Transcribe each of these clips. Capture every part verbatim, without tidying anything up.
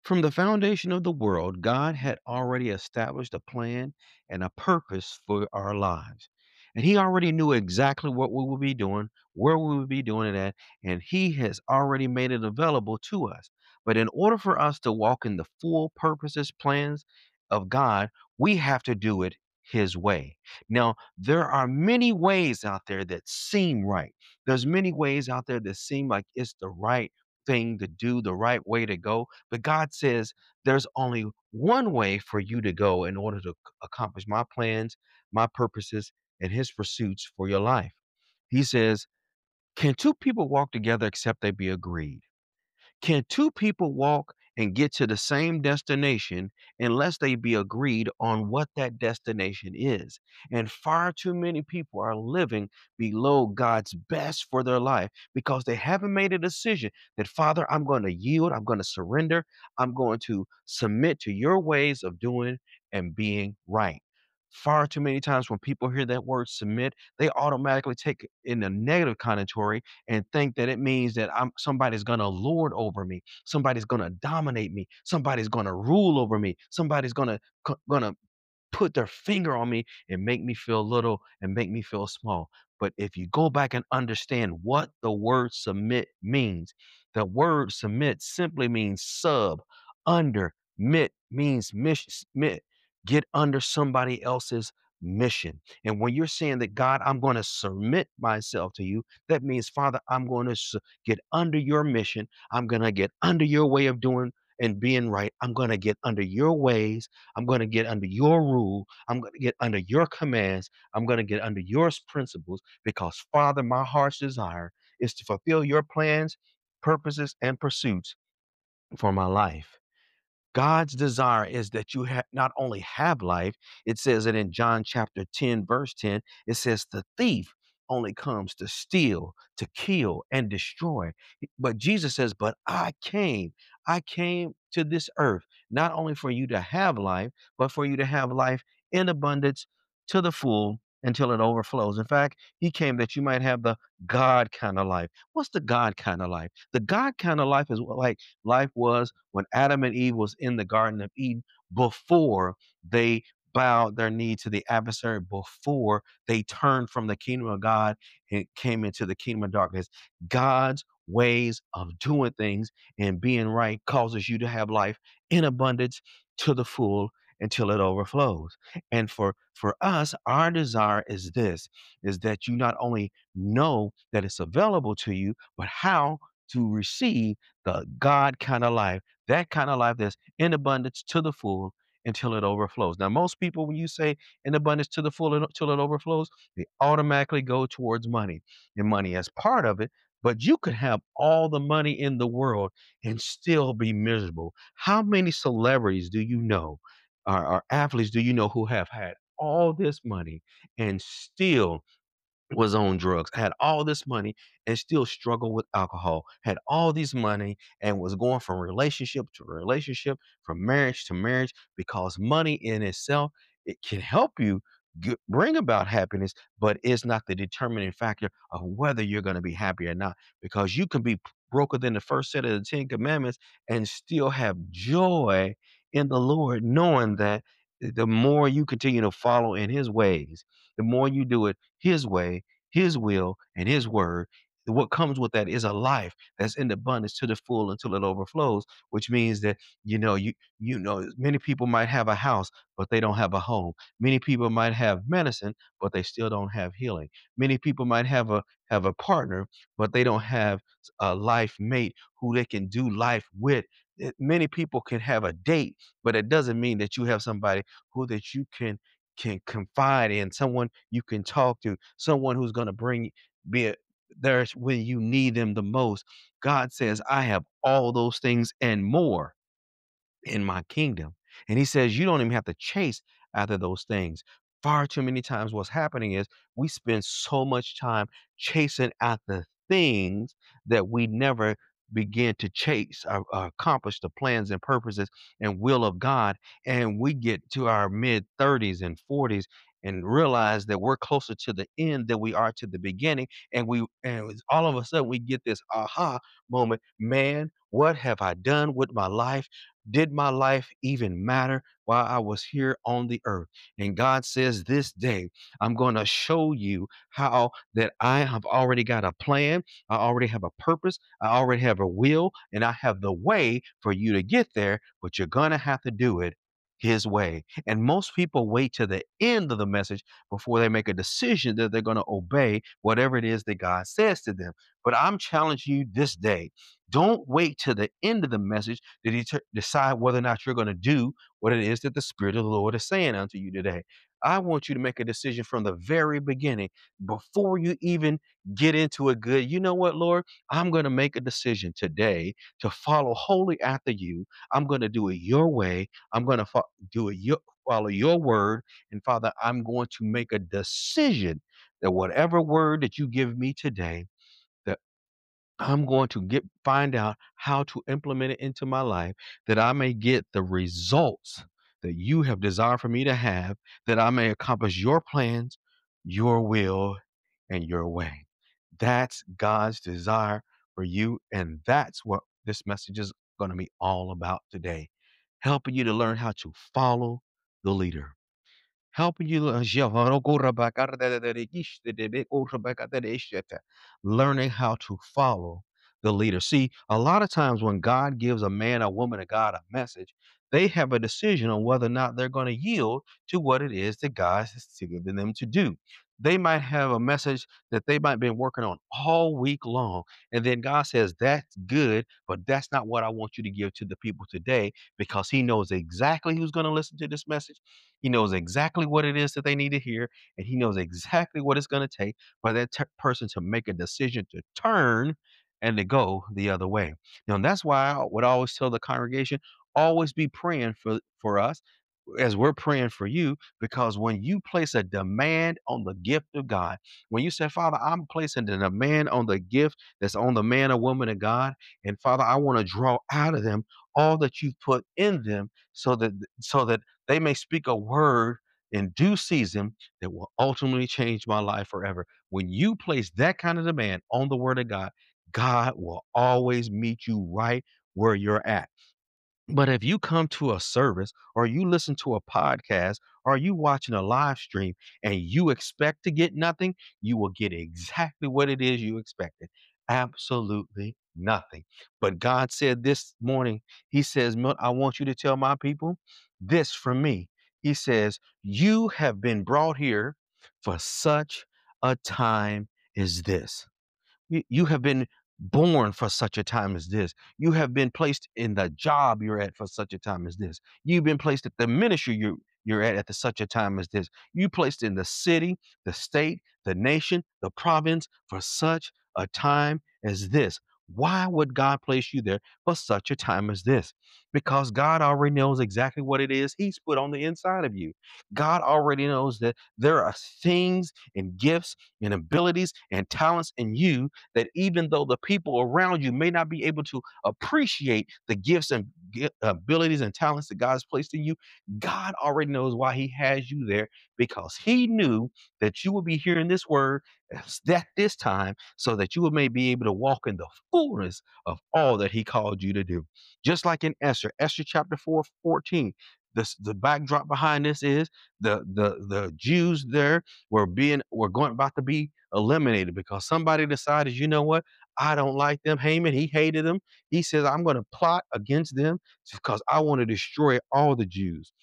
From the foundation of the world, God had already established a plan and a purpose for our lives. And He already knew exactly what we would be doing, where we would be doing it at, and He has already made it available to us. But in order for us to walk in the full purposes, plans of God, we have to do it His way. Now, there are many ways out there that seem right. There's many ways out there that seem like it's the right thing to do, the right way to go. But God says there's only one way for you to go in order to c- accomplish my plans, my purposes, and His pursuits for your life. He says, can two people walk together except they be agreed? Can two people walk and get to the same destination unless they be agreed on what that destination is? And far too many people are living below God's best for their life because they haven't made a decision that, Father, I'm going to yield, I'm going to surrender, I'm going to submit to your ways of doing and being right. Far too many times when people hear that word submit, they automatically take it in a negative connotation and think that it means that I'm somebody's gonna lord over me, somebody's gonna dominate me, somebody's gonna rule over me, somebody's gonna gonna put their finger on me and make me feel little and make me feel small. But if you go back and understand what the word submit means, the word submit simply means sub, under, mit means mission, mit, get under somebody else's mission. And when you're saying that, God, I'm going to submit myself to you, that means, Father, I'm going to su- get under your mission. I'm going to get under your way of doing and being right. I'm going to get under your ways. I'm going to get under your rule. I'm going to get under your commands. I'm going to get under your principles because, Father, my heart's desire is to fulfill your plans, purposes, and pursuits for my life. God's desire is that you ha- not only have life, it says it in John chapter ten, verse ten, it says, the thief only comes to steal, to kill, and destroy. But Jesus says, but I came, I came to this earth, not only for you to have life, but for you to have life in abundance to the full until it overflows. In fact, He came that you might have the God kind of life. What's the God kind of life? The God kind of life is what, like, life was when Adam and Eve was in the Garden of Eden before they bowed their knee to the adversary, before they turned from the kingdom of God and came into the kingdom of darkness. God's ways of doing things and being right causes you to have life in abundance to the full until it overflows. And for for us, our desire is this, is that you not only know that it's available to you, but how to receive the God kind of life, that kind of life that's in abundance to the full until it overflows. Now, most people, when you say in abundance to the full until it overflows, they automatically go towards money and money as part of it. But you could have all the money in the world and still be miserable. How many celebrities do you know, or, or athletes do you know who have had all this money and still was on drugs, had all this money and still struggled with alcohol, had all this money and was going from relationship to relationship, from marriage to marriage, because money in itself, it can help you g- bring about happiness, but it's not the determining factor of whether you're going to be happy or not, because you can be p- broker than the first set of the Ten Commandments and still have joy in the Lord, knowing that the more you continue to follow in His ways, the more you do it His way, His will, and His word, what comes with that is a life that's in abundance to the full until it overflows, which means that, you know, you you know, many people might have a house, but they don't have a home. Many people might have medicine, but they still don't have healing. Many people might have a have a partner, but they don't have a life mate who they can do life with. It- many people can have a date, but it doesn't mean that you have somebody who that you can can confide in, someone you can talk to, someone who's going to bring be a, there when you need them the most. God says, I have all those things and more in my kingdom. And He says, you don't even have to chase after those things. Far too many times, what's happening is we spend so much time chasing after things that we never begin to chase or, or accomplish the plans and purposes and will of God. And we get to our mid thirties and forties and realize that we're closer to the end than we are to the beginning. And we, and it's all of a sudden, we get this aha moment, man, what have I done with my life? Did my life even matter while I was here on the earth? And God says, this day, I'm going to show you how that I have already got a plan. I already have a purpose. I already have a will, and I have the way for you to get there, but you're going to have to do it his way. And most people wait to the end of the message before they make a decision that they're going to obey whatever it is that God says to them. But I'm challenging you this day. Don't wait to the end of the message to det- decide whether or not you're going to do what it is that the Spirit of the Lord is saying unto you today. I want you to make a decision from the very beginning before you even get into a good. You know what, Lord? I'm going to make a decision today to follow wholly after you. I'm going to do it your way. I'm going to fo- do it your follow your word. And Father, I'm going to make a decision that whatever word that you give me today, that I'm going to get find out how to implement it into my life, that I may get the results that you have desired for me to have, that I may accomplish your plans, your will, and your way. That's God's desire for you. And that's what this message is going to be all about today, helping you to learn how to follow the leader. Helping you uh, learning how to follow the leader. See, a lot of times when God gives a man or woman of God a message, they have a decision on whether or not they're going to yield to what it is that God has given them to do. They might have a message that they might have been working on all week long. And then God says, that's good, but that's not what I want you to give to the people today, because He knows exactly who's going to listen to this message. He knows exactly what it is that they need to hear, and he knows exactly what it's going to take for that t- person to make a decision to turn and to go the other way. Now, that's why I would always tell the congregation, always be praying for, for us as we're praying for you, because when you place a demand on the gift of God, when you say, Father, I'm placing the demand on the gift that's on the man or woman of God, and Father, I want to draw out of them all that you've put in them, so that so that they may speak a word in due season that will ultimately change my life forever. When you place that kind of demand on the word of God, God will always meet you right where you're at. But if you come to a service, or you listen to a podcast, or you watching a live stream and you expect to get nothing, you will get exactly what it is you expected. Absolutely nothing. But God said this morning, He says, "Milt, I want you to tell my people this from me." He says, you have been brought here for such a time as this. You, you have been born for such a time as this. You have been placed in the job you're at for such a time as this. You've been placed at the ministry you you're at at the, such a time as this. You placed in the city, the state, the nation, the province for such a time as this. Why would God place you there for such a time as this? Because God already knows exactly what it is He's put on the inside of you. God already knows that there are things and gifts and abilities and talents in you that, even though the people around you may not be able to appreciate the gifts and gi- abilities and talents that God has placed in you, God already knows why He has you there, because He knew that you would be hearing this word at that this time, so that you would may be able to walk in the fullness of all that He called you to do. Just like in Esther, Esther chapter four, fourteen. This, the backdrop behind this is the the the Jews there were being were going about to be eliminated, because somebody decided, you know what? I don't like them. Haman, he hated them. He says, I'm going to plot against them because I want to destroy all the Jews.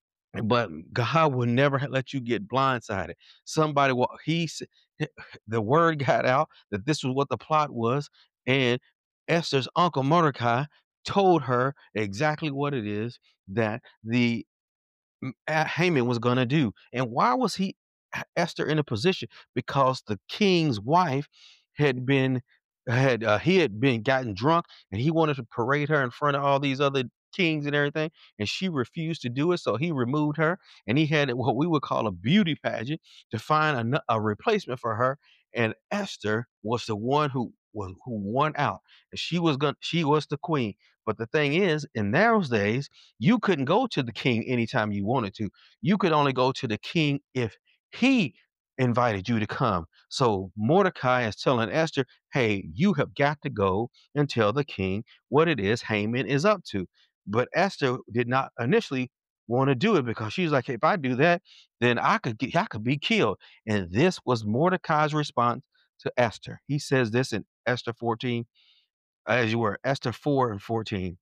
But God will never let you get blindsided. Somebody, will, he, s- the word got out that this was what the plot was, and Esther's uncle Mordecai told her exactly what it is that the m- uh, Haman was going to do. And why was he Esther in a position? Because the king's wife had been had uh, he had been gotten drunk, and he wanted to parade her in front of all these other kings and everything, and she refused to do it. So he removed her, and he had what we would call a beauty pageant to find a, n- a replacement for her. And Esther was the one who was who won out, and she was going she was the queen. But the thing is, in those days, you couldn't go to the king anytime you wanted to. You could only go to the king if he invited you to come. So Mordecai is telling Esther, hey, you have got to go and tell the king what it is Haman is up to. But Esther did not initially want to do it because she's like, if I do that, then I could get, I could be killed. And this was Mordecai's response to Esther. He says this in Esther fourteen, as you were, Esther four and fourteen.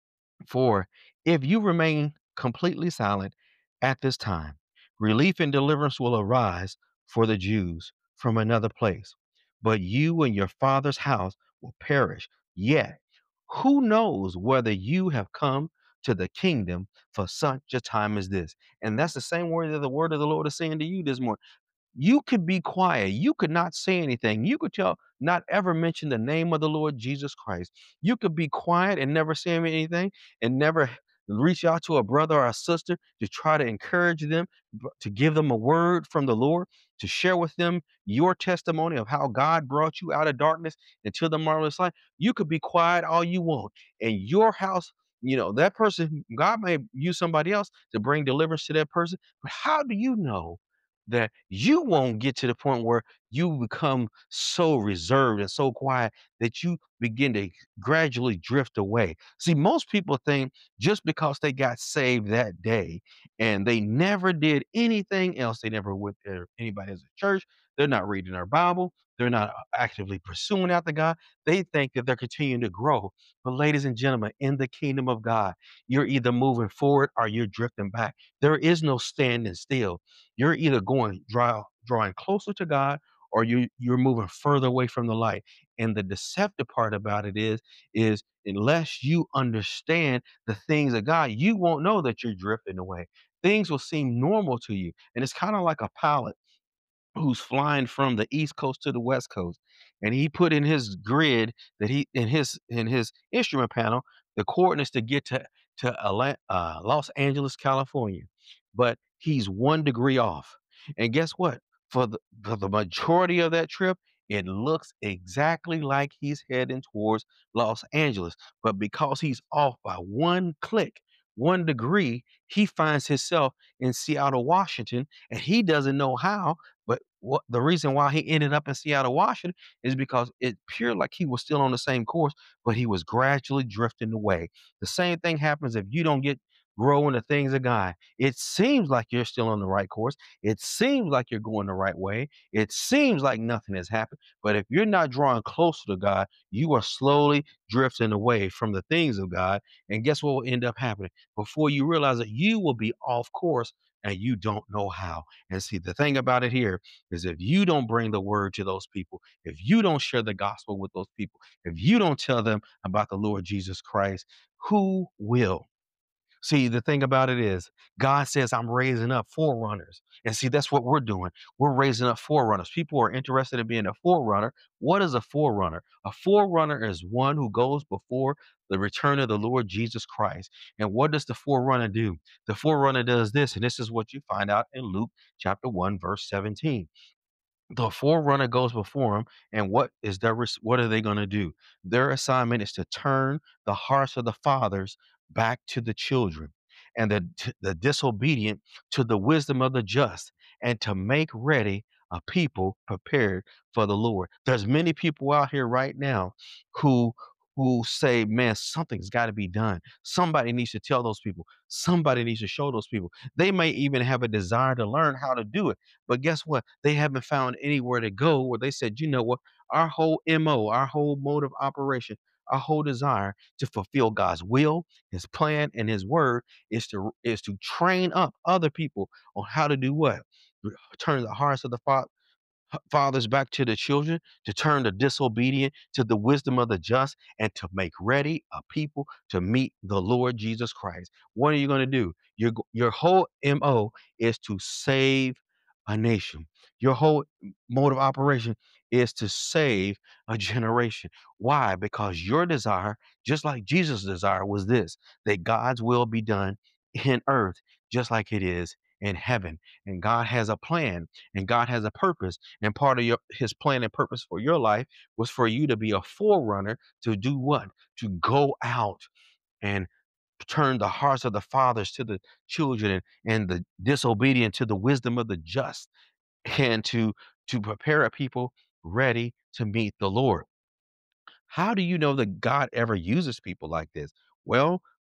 For if you remain completely silent at this time, relief and deliverance will arise for the Jews from another place, but you and your father's house will perish. Yet, who knows whether you have come to the kingdom for such a time as this? And that's the same word that the word of the Lord is saying to you this morning. You could be quiet. You could not say anything. You could tell not ever mention the name of the Lord Jesus Christ. You could be quiet and never say anything and never reach out to a brother or a sister to try to encourage them, b- to give them a word from the Lord, to share with them your testimony of how God brought you out of darkness into the marvelous light. You could be quiet all you want. And your house, you know, that person, God may use somebody else to bring deliverance to that person. But how do you know that you won't get to the point where you become so reserved and so quiet that you begin to gradually drift away? See, most people think just because they got saved that day and they never did anything else, they never went to anybody as a church, they're not reading their Bible, they're not uh, actively pursuing after God, they think that they're continuing to grow. But, ladies and gentlemen, in the kingdom of God, you're either moving forward or you're drifting back. There is no standing still. You're either going draw, drawing closer to God or you you're moving further away from the light. And the deceptive part about it is is unless you understand the things of God, you won't know that you're drifting away. Things will seem normal to you. And it's kind of like a pilot who's flying from the East Coast to the West Coast, and he put in his grid that he in his in his instrument panel the coordinates to get to to Ala- uh, Los Angeles, California, but he's one degree off. And guess what? For the for the majority of that trip, it looks exactly like he's heading towards Los Angeles, but because he's off by one click, one degree, he finds himself in Seattle, Washington, and he doesn't know how, but what the reason why he ended up in Seattle, Washington is because it appeared like he was still on the same course, but he was gradually drifting away. The same thing happens if you don't get grow in the things of God. It seems like you're still on the right course. It seems like you're going the right way. It seems like nothing has happened. But if you're not drawing closer to God, you are slowly drifting away from the things of God. And guess what will end up happening? Before you realize it, you will be off course and you don't know how. And see, the thing about it here is if you don't bring the word to those people, if you don't share the gospel with those people, if you don't tell them about the Lord Jesus Christ, who will? See, the thing about it is, God says, I'm raising up forerunners. And see, that's what we're doing. We're raising up forerunners. People are interested in being a forerunner. What is a forerunner? A forerunner is one who goes before the return of the Lord Jesus Christ. And what does the forerunner do? The forerunner does this, and this is what you find out in Luke chapter one, verse seventeen. The forerunner goes before them, and what is their res- what are they going to do? Their assignment is to turn the hearts of the fathers back to the children, and the t- the disobedient to the wisdom of the just, and to make ready a people prepared for the Lord. There's many people out here right now who who say, "Man, something's got to be done. Somebody needs to tell those people. Somebody needs to show those people." They may even have a desire to learn how to do it, but guess what? They haven't found anywhere to go where they said, you know what? Our whole M O, our whole mode of operation, our whole desire to fulfill God's will, his plan, and his word is to is to train up other people on how to do what? Turn the hearts of the father fathers back to the children, to turn the disobedient to the wisdom of the just, and to make ready a people to meet the Lord Jesus Christ. What are you going to do? Your, your whole M O is to save a nation. Your whole mode of operation is to save a generation. Why? Because your desire, just like Jesus' desire, was this that God's will be done in earth just like it is in heaven. And God has a plan and God has a purpose. And part of your his plan and purpose for your life was for you to be a forerunner to do what? To go out and turn the hearts of the fathers to the children and, and the disobedient to the wisdom of the just and to to prepare a people ready to meet the Lord. How do you know that God ever uses people like this? Well,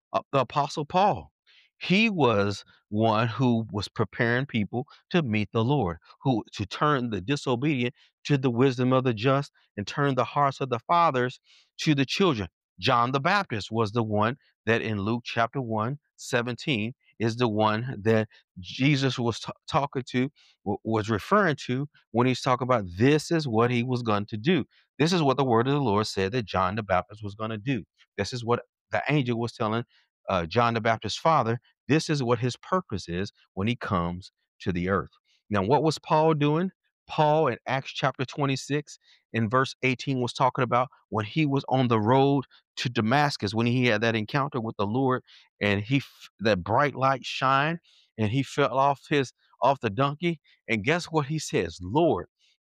Uh, the Apostle Paul, he was one who was preparing people to meet the Lord, who to turn the disobedient to the wisdom of the just and turn the hearts of the fathers to the children. John the Baptist was the one that in Luke chapter one seventeen is the one that Jesus was ta- talking to, w- was referring to when he's talking about this is what he was going to do. This is what the word of the Lord said that John the Baptist was going to do. This is what the angel was telling uh, John the Baptist's father. This is what his purpose is when he comes to the earth. Now, what was Paul doing? Paul in Acts chapter twenty-six in verse eighteen was talking about when he was on the road to Damascus, when he had that encounter with the Lord, and he f- that bright light shine, and he fell off his off the donkey. And guess what he says? Lord,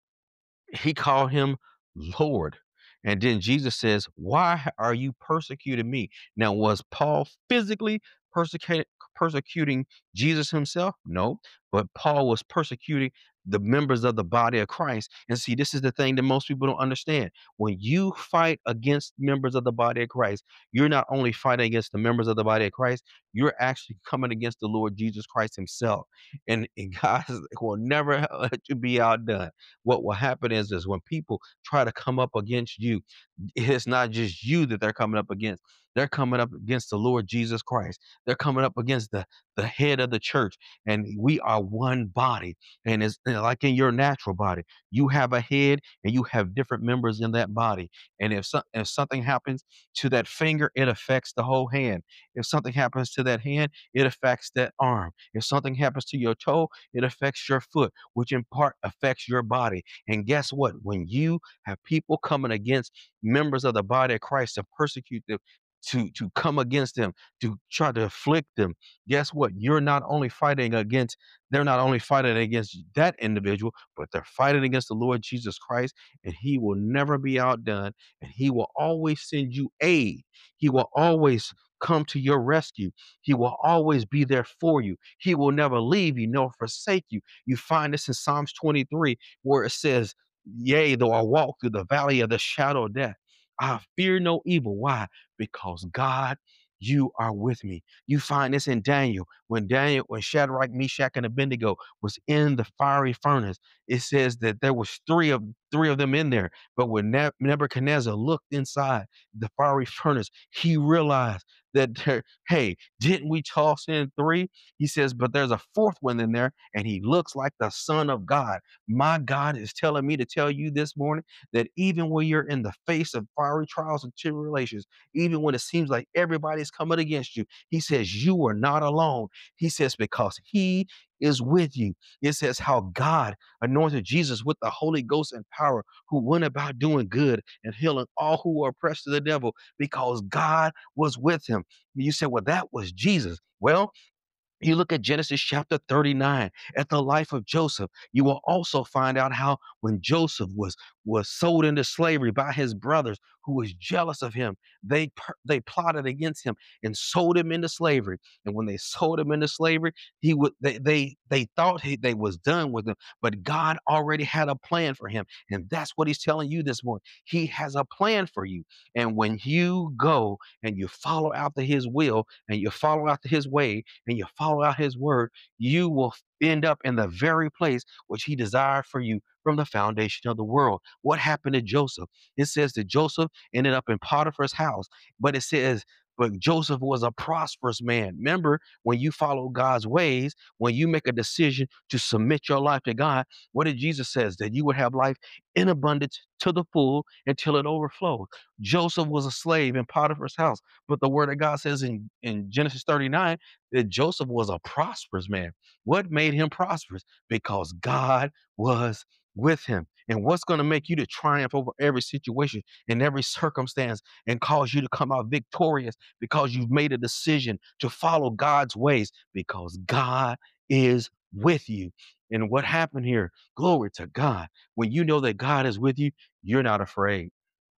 he called him Lord. And then Jesus says, why are you persecuting me? Now, was Paul physically persecuting persecuting Jesus himself? No, but Paul was persecuting the members of the body of Christ. And see, this is the thing that most people don't understand. When you fight against members of the body of Christ, you're not only fighting against the members of the body of Christ, you're actually coming against the Lord Jesus Christ himself. And, and God will never let you be outdone. What will happen is, is when people try to come up against you, it's not just you that they're coming up against. They're coming up against the Lord Jesus Christ. They're coming up against the, the head of the church. And we are one body. And it's and like in your natural body, you have a head and you have different members in that body. And if, so, if something happens to that finger, it affects the whole hand. If something happens to that hand, it affects that arm. If something happens to your toe, it affects your foot, which in part affects your body. And guess what? When you have people coming against members of the body of Christ to persecute them, to to come against them, to try to afflict them, guess what? You're not only fighting against, they're not only fighting against that individual, but they're fighting against the Lord Jesus Christ, and he will never be outdone, and he will always send you aid. He will always come to your rescue. He will always be there for you. He will never leave you nor forsake you. You find this in Psalms twenty-three, where it says, yea, though I walk through the valley of the shadow of death, I fear no evil. Why? Because God, you are with me. You find this in Daniel. When Daniel, when Shadrach, Meshach, and Abednego was in the fiery furnace, it says that there was three of three of them in there. But when Ne- Nebuchadnezzar looked inside the fiery furnace, he realized that there, hey, didn't we toss in three? He says, but there's a fourth one in there, and he looks like the Son of God. My God is telling me to tell you this morning that even when you're in the face of fiery trials and tribulations, even when it seems like everybody's coming against you, he says, you are not alone. He says, because he is with you. It says how God anointed Jesus with the Holy Ghost and power, who went about doing good and healing all who were oppressed of the devil, because God was with him. You said, well, that was Jesus. Well, you look at Genesis chapter thirty-nine, at the life of Joseph, you will also find out how when Joseph was was sold into slavery by his brothers who was jealous of him, they per- they plotted against him and sold him into slavery. And when they sold him into slavery, he would they they they thought he, they was done with him, but God already had a plan for him. And that's what he's telling you this morning. He has a plan for you. And when you go and you follow after his will and you follow after his way, and you follow out his word, you will end up in the very place which he desired for you from the foundation of the world. What happened to Joseph? It says that Joseph ended up in Potiphar's house, but it says, but Joseph was a prosperous man. Remember, when you follow God's ways, when you make a decision to submit your life to God, what did Jesus says? That you would have life in abundance to the full until it overflows. Joseph was a slave in Potiphar's house, but the word of God says in, in Genesis thirty-nine that Joseph was a prosperous man. What made him prosperous? Because God was with him. And what's going to make you to triumph over every situation and every circumstance and cause you to come out victorious? Because you've made a decision to follow God's ways, because God is with you. And what happened here? Glory to God. When you know that God is with you, you're not afraid.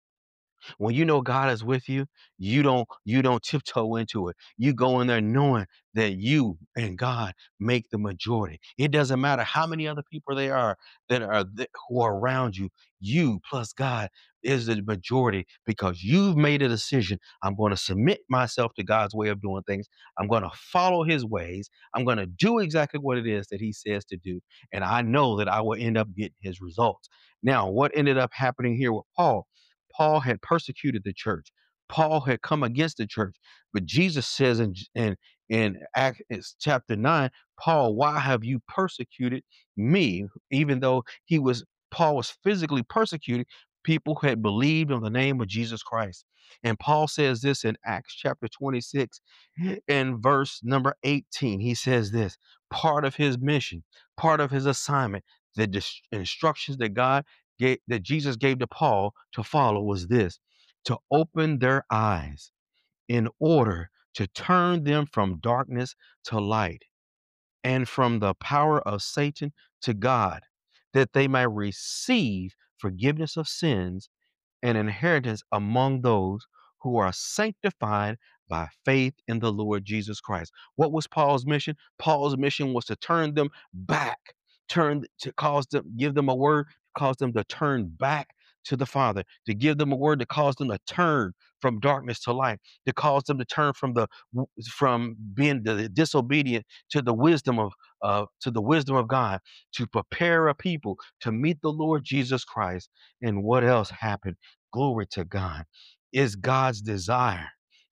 When you know God is with you, you don't you don't tiptoe into it. You go in there knowing that you and God make the majority. It doesn't matter how many other people there are that are th- who are around you. You plus God is the majority because you've made a decision. I'm going to submit myself to God's way of doing things. I'm going to follow his ways. I'm going to do exactly what it is that he says to do. And I know that I will end up getting his results. Now, what ended up happening here with Paul? Paul had persecuted the church. Paul had come against the church. But Jesus says in, in, in Acts chapter nine, Paul, why have you persecuted me? Even though he was, Paul was physically persecuted, people had believed on the name of Jesus Christ. And Paul says this in Acts chapter twenty-six in verse number eighteen. He says this, part of his mission, part of his assignment, the dis- instructions that God gave, that Jesus gave to Paul to follow was this, to open their eyes in order to turn them from darkness to light and from the power of Satan to God, that they may receive forgiveness of sins and inheritance among those who are sanctified by faith in the Lord Jesus Christ. What was Paul's mission? Paul's mission was to turn them back, turn to cause them, give them a word, cause them to turn back to the Father, to give them a word to cause them to turn from darkness to light, to cause them to turn from the from being the disobedient to the wisdom of uh, to the wisdom of God, to prepare a people to meet the Lord Jesus Christ. And what else happened? Glory to God. Is God's desire,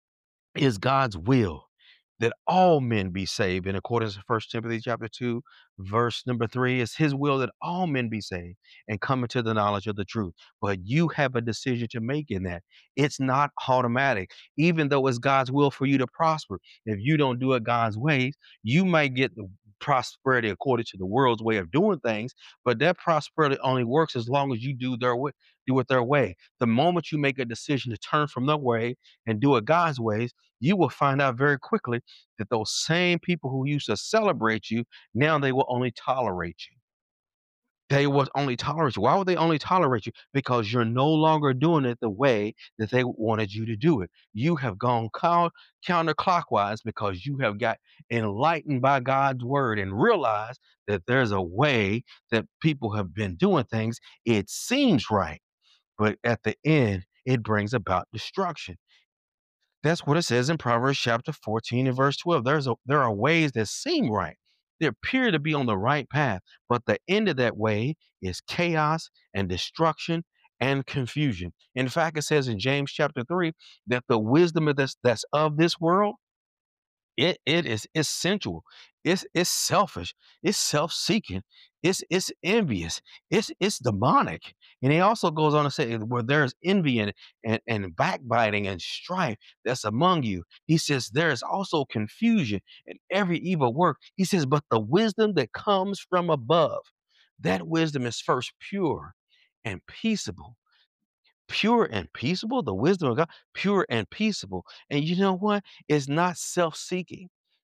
is God's will that all men be saved. In accordance to First Timothy chapter two, verse number three, it's his will that all men be saved and come into the knowledge of the truth. But you have a decision to make in that. It's not automatic. Even though it's God's will for you to prosper, if you don't do it God's ways, you might get the prosperity according to the world's way of doing things, but that prosperity only works as long as you do their way, do it their way. The moment you make a decision to turn from their way and do it God's ways, you will find out very quickly that those same people who used to celebrate you, now they will only tolerate you. They will only tolerate you. Why would they only tolerate you? Because you're no longer doing it the way that they wanted you to do it. You have gone count, counterclockwise because you have got enlightened by God's word and realized that there's a way that people have been doing things. It seems right, but at the end, it brings about destruction. That's what it says in Proverbs chapter fourteen and verse twelve. There's a, there are ways that seem right. They appear to be on the right path, but the end of that way is chaos and destruction and confusion. In fact, it says in James chapter three that the wisdom of this that's of this world, it it is essential. It's it's selfish. It's self-seeking. It's it's envious. It's it's demonic. And he also goes on to say where there's envy and, and, and backbiting and strife that's among you. He says there is also confusion and every evil work. He says, but the wisdom that comes from above, that wisdom is first pure and peaceable. Pure and peaceable, the wisdom of God, pure and peaceable. And you know what? It's not self-seeking,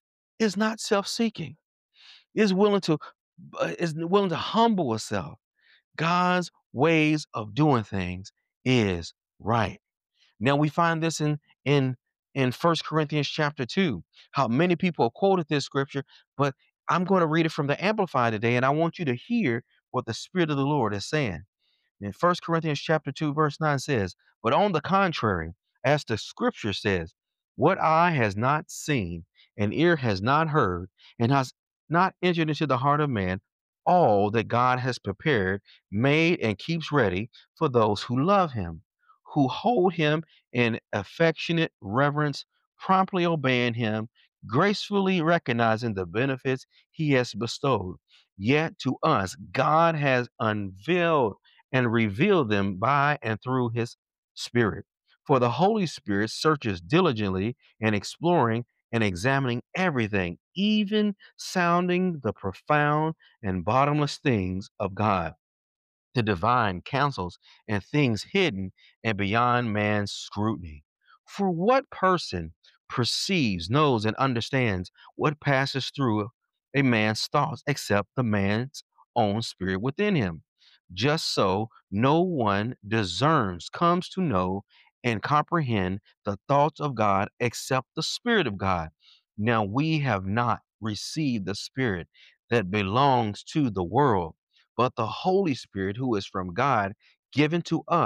is not self-seeking, is willing to uh, is willing to humble itself. God's ways of doing things is right. Now we find this in in in First Corinthians chapter two, how many people have quoted this scripture, but I'm going to read it from the Amplified today, and I want you to hear what the Spirit of the Lord is saying. In First Corinthians chapter two, verse nine says, but on the contrary, as the scripture says, what eye has not seen, and ear has not heard, and has not entered into the heart of man, all that God has prepared, made, and keeps ready for those who love him, who hold him in affectionate reverence, promptly obeying him, gracefully recognizing the benefits he has bestowed. Yet to us, God has unveiled and reveal them by and through his Spirit. For the Holy Spirit searches diligently and exploring and examining everything, even sounding the profound and bottomless things of God, the divine counsels and things hidden and beyond man's scrutiny. For what person perceives, knows, and understands what passes through a man's thoughts except the man's own spirit within him? Just so, no one discerns, comes to know, and comprehend the thoughts of God except the Spirit of God. Now we have not received the Spirit that belongs to the world, but the Holy Spirit who is from God, given to us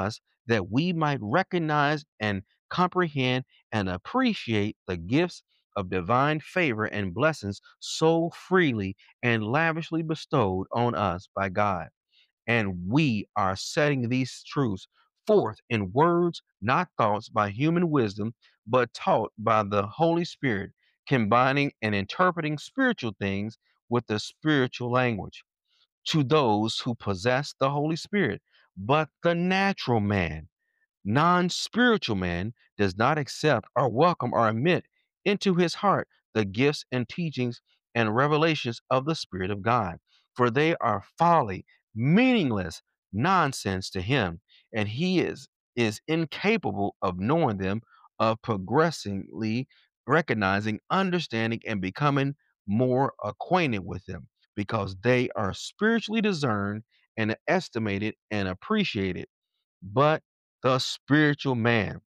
that we might recognize and comprehend and appreciate the gifts of divine favor and blessings so freely and lavishly bestowed on us by God. And we are setting these truths forth in words, not thoughts by human wisdom, but taught by the Holy Spirit, combining and interpreting spiritual things with the spiritual language to those who possess the Holy Spirit. But the natural man, non spiritual man, does not accept or welcome or admit into his heart the gifts and teachings and revelations of the Spirit of God, for they are folly, meaningless nonsense to him, and he is, is incapable of knowing them, of progressively recognizing, understanding, and becoming more acquainted with them, because they are spiritually discerned and estimated and appreciated. But the spiritual man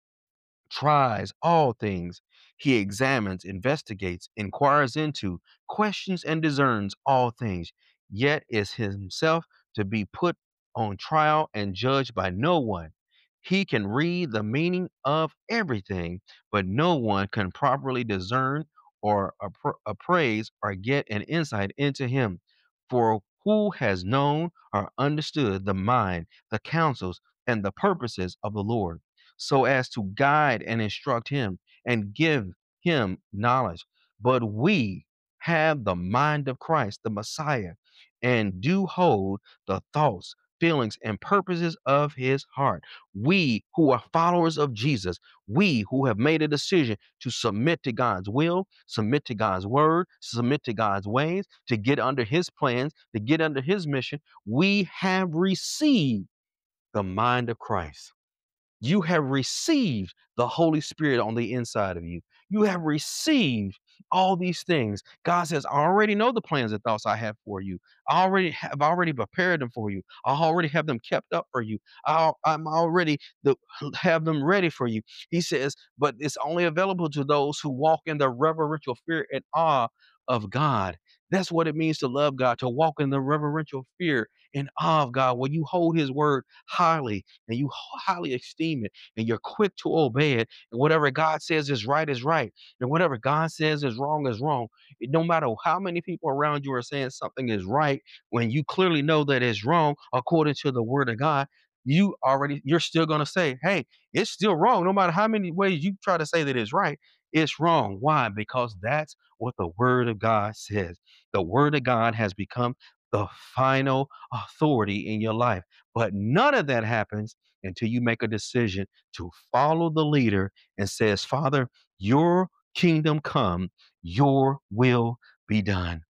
tries all things. He examines, investigates, inquires into, questions, and discerns all things, yet is himself to be put on trial and judged by no one. He can read the meaning of everything, but no one can properly discern or appra- appraise or get an insight into him. For who has known or understood the mind, the counsels, and the purposes of the Lord, so as to guide and instruct him and give him knowledge? But we have the mind of Christ, the Messiah, and do hold the thoughts, feelings, and purposes of his heart. We who are followers of Jesus, we who have made a decision to submit to God's will, submit to God's word, submit to God's ways, to get under his plans, to get under his mission, we have received the mind of Christ. You have received the Holy Spirit on the inside of you. You have received all these things. God says, I already know the plans and thoughts I have for you. I already have already prepared them for you. I already have them kept up for you. I, I'm already the, have them ready for you. He says, but it's only available to those who walk in the reverential fear and awe of God. That's what it means to love God, to walk in the reverential fear and awe of God, where you hold his word highly and you highly esteem it and you're quick to obey it. And whatever God says is right is right. And whatever God says is wrong is wrong. No matter how many people around you are saying something is right, when you clearly know that it's wrong according to the word of God, you already, you're still going to say, hey, it's still wrong. No matter how many ways you try to say that it's right, it's wrong. Why? Because that's what the word of God says. The word of God has become the final authority in your life. But none of that happens until you make a decision to follow the leader and says, Father, your kingdom come, your will be done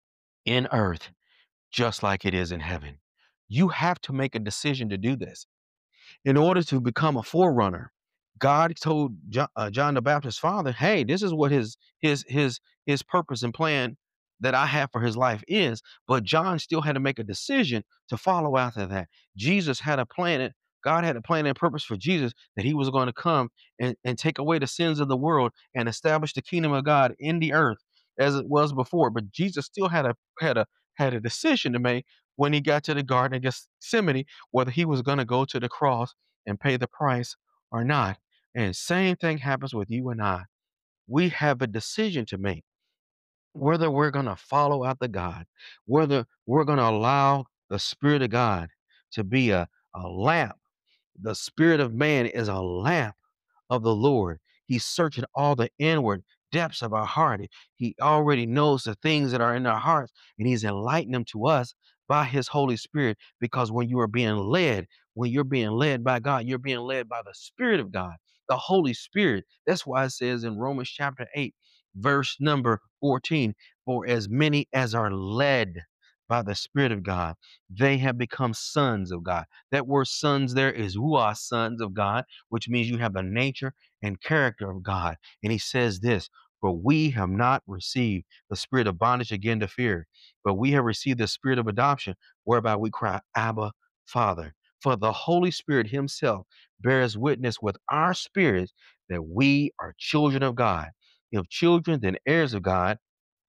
in earth, just like it is in heaven. You have to make a decision to do this in order to become a forerunner. God told John, uh, John the Baptist's father, "Hey, this is what his his his his purpose and plan that I have for his life is." But John still had to make a decision to follow after that. Jesus had a plan. God had a plan and purpose for Jesus, that he was going to come and, and take away the sins of the world and establish the kingdom of God in the earth as it was before. But Jesus still had a had a had a decision to make when he got to the Garden of Gethsemane, whether he was going to go to the cross and pay the price or not. And same thing happens with you and I. We have a decision to make whether we're going to follow after God, whether we're going to allow the Spirit of God to be a, a lamp. The spirit of man is a lamp of the Lord. He's searching all the inward depths of our heart. He already knows the things that are in our hearts, and he's enlightening them to us by his Holy Spirit. Because when you are being led, when you're being led by God, you're being led by the Spirit of God, the Holy Spirit. That's why it says in Romans chapter eight, verse number fourteen, for as many as are led by the Spirit of God, they have become sons of God. That word sons there is ruah, sons of God, which means you have the nature and character of God. And he says this, for we have not received the spirit of bondage again to fear, but we have received the spirit of adoption, whereby we cry, Abba, Father. For the Holy Spirit himself bears witness with our spirits that we are children of God. If children, then heirs of God,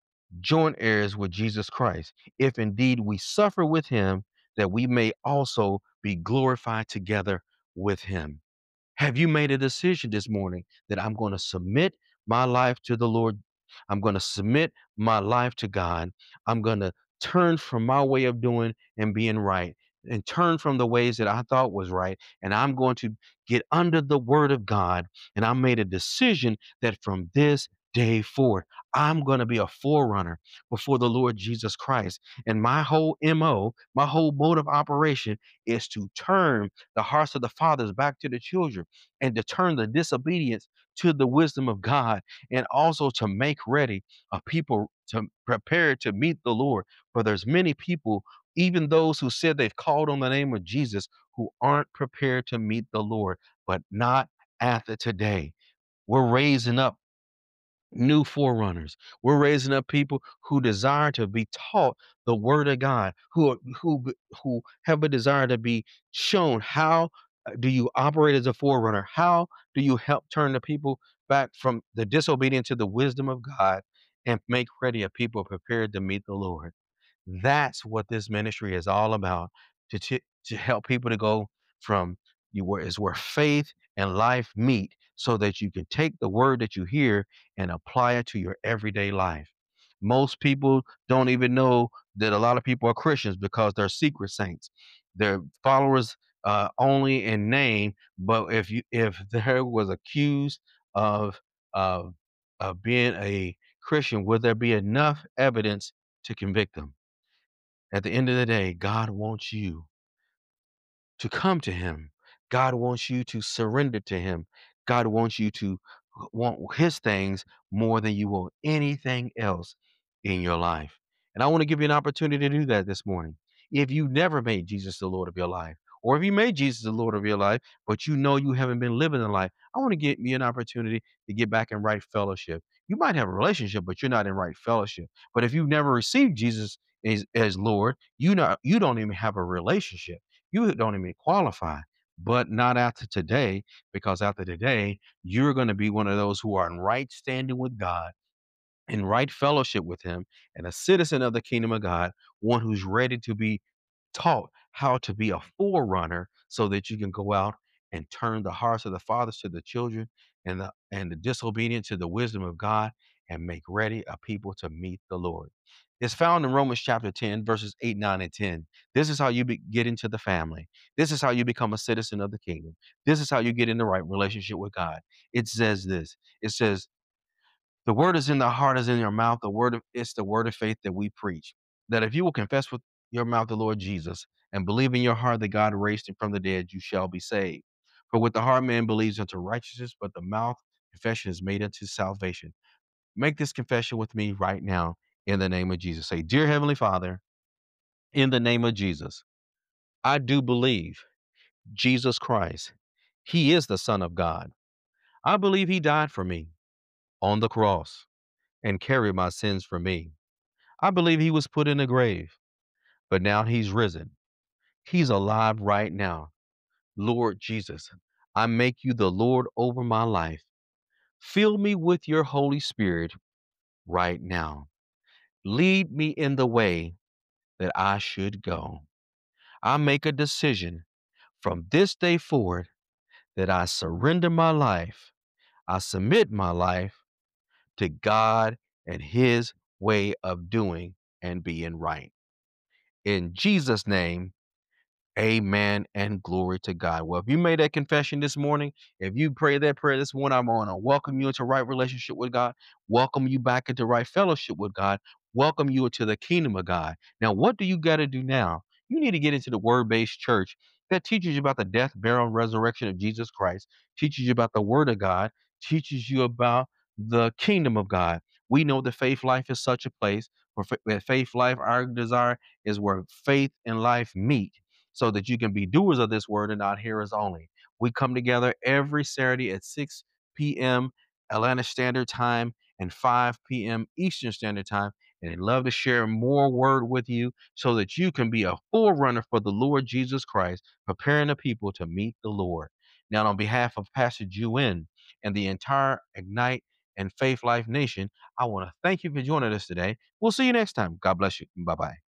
joint heirs with Jesus Christ, if indeed we suffer with him, that we may also be glorified together with him? Have you made a decision this morning that I'm going to submit my life to the Lord? I'm going to submit my life to God. I'm going to turn from my way of doing and being right and turn from the ways that I thought was right. And I'm going to get under the word of God. And I made a decision that from this day forward, I'm going to be a forerunner before the Lord Jesus Christ. And my whole M O, my whole mode of operation is to turn the hearts of the fathers back to the children and to turn the disobedience to the wisdom of God, and also to make ready a people to prepare to meet the Lord. For there's many people, even those who said they've called on the name of Jesus, who aren't prepared to meet the Lord, but not after today. We're raising up new forerunners. We're raising up people who desire to be taught the word of God, who are, who who have a desire to be shown how uh, do you operate as a forerunner? How do you help turn the people back from the disobedience to the wisdom of God and make ready a people prepared to meet the Lord? That's what this ministry is all about, to to, to help people to go from you where is where faith and life meet so that you can take the word that you hear and apply it to your everyday life. Most people don't even know that a lot of people are Christians because they're secret saints. They're followers uh, only in name, but if you if there was accused of of of being a Christian, would there be enough evidence to convict them? At the end of the day, God wants you to come to him. God wants you to surrender to him. God wants you to want his things more than you want anything else in your life. And I want to give you an opportunity to do that this morning. If you never made Jesus the Lord of your life, or if you made Jesus the Lord of your life, but you know you haven't been living the life, I want to give you an opportunity to get back in right fellowship. You might have a relationship, but you're not in right fellowship. But if you've never received Jesus as, as Lord, you know you don't even have a relationship. You don't even qualify, but not after today, because after today, you're going to be one of those who are in right standing with God, in right fellowship with Him, and a citizen of the kingdom of God, one who's ready to be taught how to be a forerunner so that you can go out and turn the hearts of the fathers to the children and the and the disobedient to the wisdom of God and make ready a people to meet the Lord. It's found in Romans chapter ten, verses eight, nine, and ten. This is how you be, get into the family. This is how you become a citizen of the kingdom. This is how you get in the right relationship with God. It says this. It says, the word is in the heart, is in your mouth. The word of it's the word of faith that we preach. That if you will confess with your mouth the Lord Jesus and believe in your heart that God raised him from the dead, you shall be saved. For with the heart man believes unto righteousness, but the mouth confession is made unto salvation. Make this confession with me right now in the name of Jesus. Say, Dear Heavenly Father, in the name of Jesus, I do believe Jesus Christ. He is the Son of God. I believe he died for me on the cross and carried my sins for me. I believe he was put in a grave, but now he's risen. He's alive right now. Lord Jesus, I make you the Lord over my life. Fill me with your Holy Spirit right now. Lead me in the way that I should go. I make a decision from this day forward that I surrender my life. I submit my life to God and his way of doing and being right. In Jesus' name, amen and glory to God. Well, if you made that confession this morning, if you prayed that prayer this morning, I'm going to welcome you into right relationship with God, welcome you back into right fellowship with God, welcome you into the kingdom of God. Now, what do you got to do now? You need to get into the word-based church that teaches you about the death, burial, and resurrection of Jesus Christ, teaches you about the word of God, teaches you about the kingdom of God. We know that faith life is such a place where fa- faith life, our desire is where faith and life meet so that you can be doers of this word and not hearers only. We come together every Saturday at six p.m. Atlanta Standard Time and five p.m. Eastern Standard Time. And I'd love to share more word with you so that you can be a forerunner for the Lord Jesus Christ, preparing the people to meet the Lord. Now, on behalf of Pastor Juin and the entire Ignite and Faith Life Nation, I want to thank you for joining us today. We'll see you next time. God bless you. Bye bye.